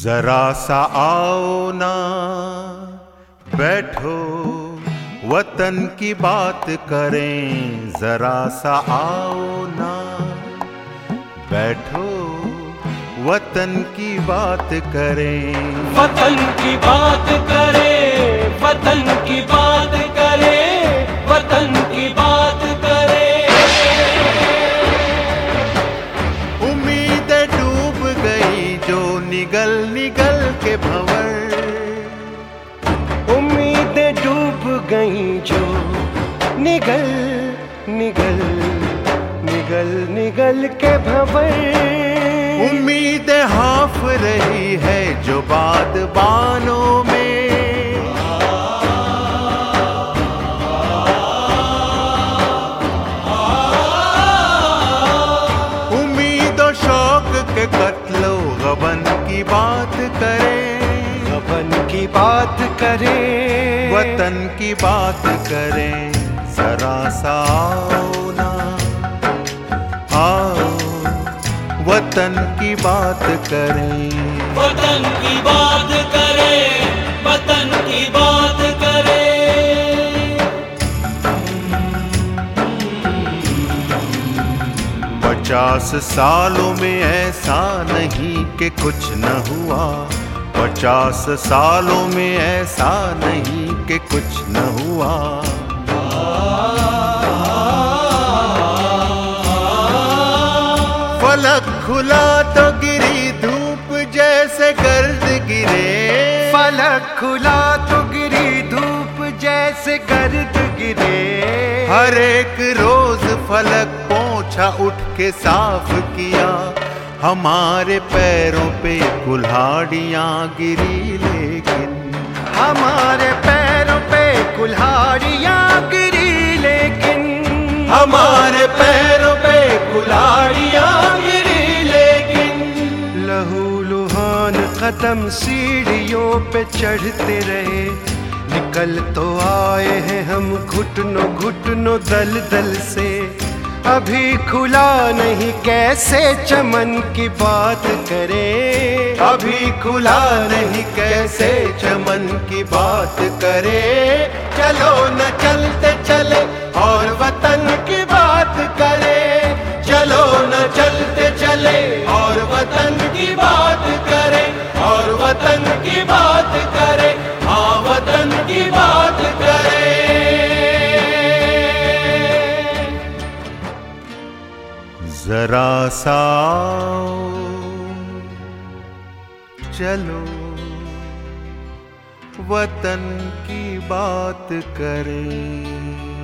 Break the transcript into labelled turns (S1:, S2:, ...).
S1: जरा सा आओ ना बैठो वतन की बात करें, जरा सा आओ ना बैठो वतन की बात करें।
S2: वतन की बात करें, वतन की बात करें, वतन की बात करें।
S1: उम्मीदें डूब गई जो निगल निगल के भंवर,
S2: उम्मीदें डूब गई जो निगल निगल निगल निगल के भंवर।
S1: उम्मीदें हाँफ रही है जो बादबानों में, उम्मीदों शौक के कत्लो गबन की बात करें,
S2: वतन की बात करें,
S1: वतन की बात करें। जरा सा आओ ना आओ वतन की बात करें।
S2: वतन की बात करें, वतन की बात करें।
S1: 50 सालों में ऐसा नहीं कि कुछ न हुआ, 50 सालों में ऐसा नहीं कि कुछ न हुआ। फलक खुला तो गिरी धूप जैसे गर्द गिरे,
S2: फलक खुला तो गिरी धूप जैसे गर्द गिरे।
S1: हर एक रोज फलक पोंछा उठ के साफ किया, हमारे पैरों पे कुल्हाड़ियां गिरी लेकिन,
S2: हमारे पैरों पे कुल्हाड़ियां गिरी लेकिन,
S1: हमारे पैरों पे कुल्हाड़ियां गिरी लेकिन।
S2: लहू लुहान कदम सीढ़ियों पे चढ़ते रहे, निकल तो आए हैं हम घुटनों घुटनों दल दल से। अभी खुला नहीं कैसे चमन की बात करें,
S1: अभी खुला नहीं कैसे चमन की बात करें। चलो न चलते चले और वतन की बात करें, चलो न चलते चले और वतन की बात करें, और वतन की बात करें, हाँ वतन की बात करें। जरा सा चलो वतन की बात करें।